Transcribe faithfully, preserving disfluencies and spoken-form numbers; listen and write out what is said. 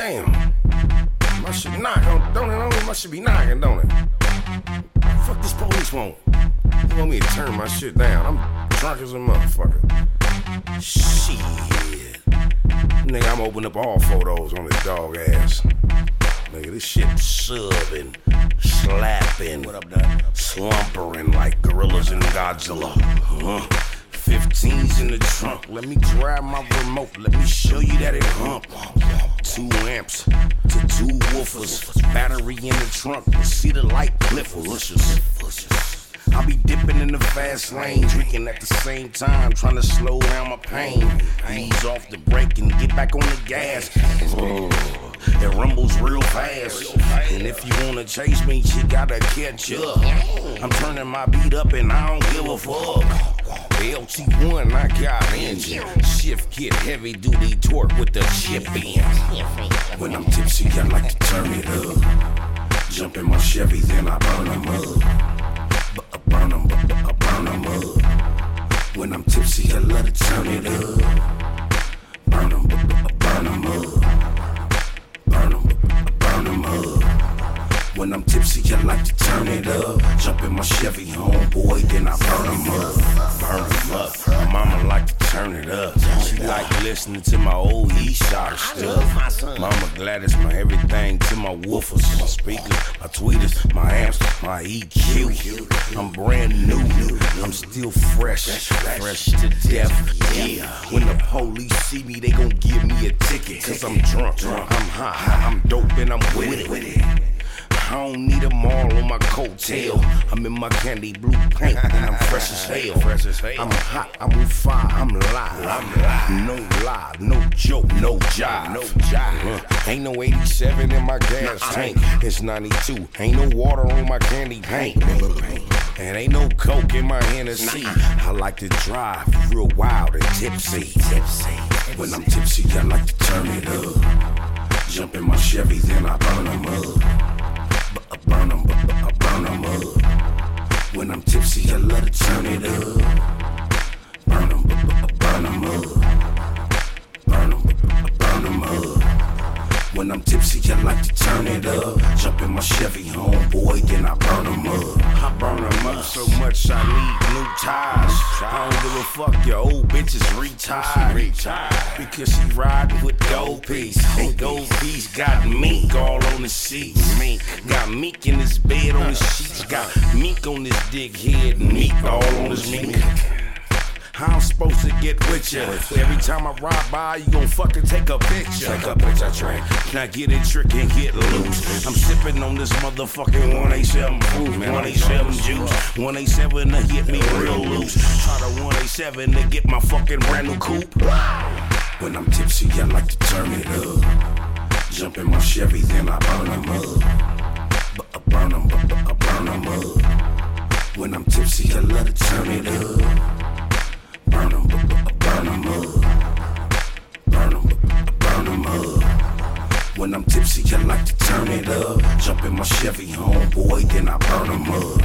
Damn. My shit knocking, don't it? Don't it? My shit be knocking, don't it? Fuck this police want. You want me to turn my shit down? I'm drunk as a motherfucker. Shit. Nigga, I'm opening up all photos on this dog ass. Nigga, this shit subbing, slapping, what up, dog? Slumpering like gorillas in Godzilla. Huh? fifteens in the trunk, let me grab my remote, let me show you that it hump. Two amps to two woofers, battery in the trunk, see the light cliff luscious. I be dipping in the fast lane, drinking at the same time, trying to slow down my pain. Ease off the brake and get back on the gas. Oh, it rumbles real fast. And if you wanna chase me, you gotta catch up. I'm turning my beat up and I don't give a fuck. L T one, I got engine. Shift get heavy duty torque with the chip in. When I'm tipsy, I like to turn it up. Jump in my Chevy, then I burn them up. But I burn them, but I burn them up. When I'm tipsy, I love to turn it up. Burn them, but I burn them up. Burn them, but I burn them up. When I'm tipsy, I like to turn it up. Jump in my Chevy, homeboy, then I burn them up. Burn them up. My mama like to turn it up. She like listening to my old E-Shock stuff. Mama Gladys, my everything to my woofers, my speakers, my tweeters, my amps, my E Q. I'm brand new, I'm still fresh, fresh to death. Yeah. When the police see me, they gon' give me a ticket. Cause I'm drunk, I'm high, I'm dope, and I'm with it. I don't need them all on my coattail. I'm in my candy blue paint and I'm fresh as hell. Fresh as hell. I'm hot, I'm on fire, I'm live. I'm live. No lie, no joke, no jive. No jive. Uh, ain't no eighty-seven in my gas nah, tank. It's ninety-two. Ain't no water on my candy paint. And ain't no coke in my Hennessy. Nah. I like to drive real wild and tipsy. tipsy. When I'm tipsy, I like to turn it up. Jump in my Chevy, then I burn them up. But I burn them, but I burn them up. When I'm tipsy, I love to turn it up. Burn them, but I burn them up. Burn them, but I burn them up. When I'm tipsy, I like to turn it up. Jump in my Chevy, homeboy, then I burn them up. I burn them up so much I need new tires. I don't give a fuck, your old bitch is retired. Because she riding with Gold Piece. And Gold Piece got Meek all on the sheets. Meek got Meek in his bed on the sheets. Got Meek on his dick head and Meek all on his meat. How I'm supposed to get with ya? Every time I ride by, you gon' fucking take a picture. Take a picture, train. Now get it trick and get loose. I'm sipping on this motherfucking one eighty-seven proof, man. one eighty-seven juice. one eighty-seven to hit me real loose. Try the one eighty-seven to get my fucking brand new coupe. When I'm tipsy, I like to turn it up. Jump in my Chevy, then I burn them up. But I burn them, but I burn them up. When I'm tipsy, I love to turn it up. Burn them, but I burn them up. Burn them, but I burn them up. When I'm tipsy, I like to turn it up. Jump in my Chevy, homeboy, then I burn them up.